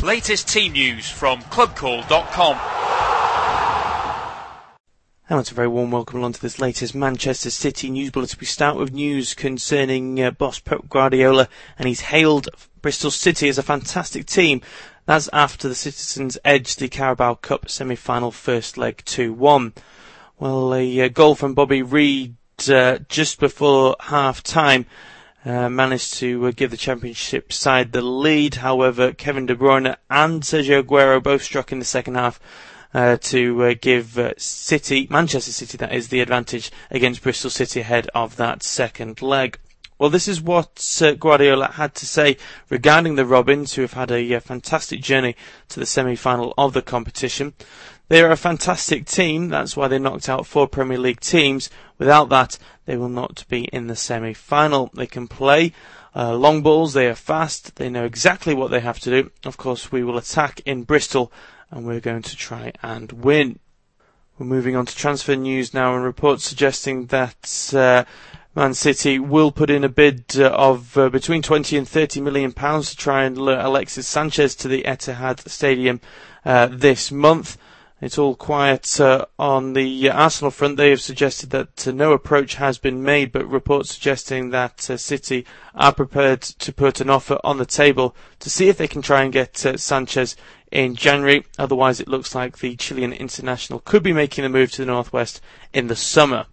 Latest team news from clubcall.com. And it's a very warm welcome along to this latest Manchester City news bulletin. We start with news concerning boss Pep Guardiola, and he's hailed Bristol City as a fantastic team. That's after the Citizens edged the Carabao Cup semi-final first leg 2-1. Well, a goal from Bobby Reid just before half-time managed to give the Championship side the lead. However, Kevin De Bruyne and Sergio Aguero both struck in the second half to give Manchester City, that is, the advantage against Bristol City ahead of that second leg. Well, this is what Guardiola had to say regarding the Robins, who have had a fantastic journey to the semi-final of the competition. They are a fantastic team. That's why they knocked out 4 Premier League teams. Without that, they will not be in the semi-final. They can play long balls. They are fast. They know exactly what they have to do. Of course, we will attack in Bristol, and we're going to try and win. We're moving on to transfer news now, and reports suggesting that Man City will put in a bid of between 20 and 30 million pounds to try and lure Alexis Sanchez to the Etihad Stadium this month. It's all quiet on the Arsenal front. They have suggested that no approach has been made, but reports suggesting that City are prepared to put an offer on the table to see if they can try and get Sanchez in January. Otherwise, it looks like the Chilean international could be making a move to the northwest in the summer.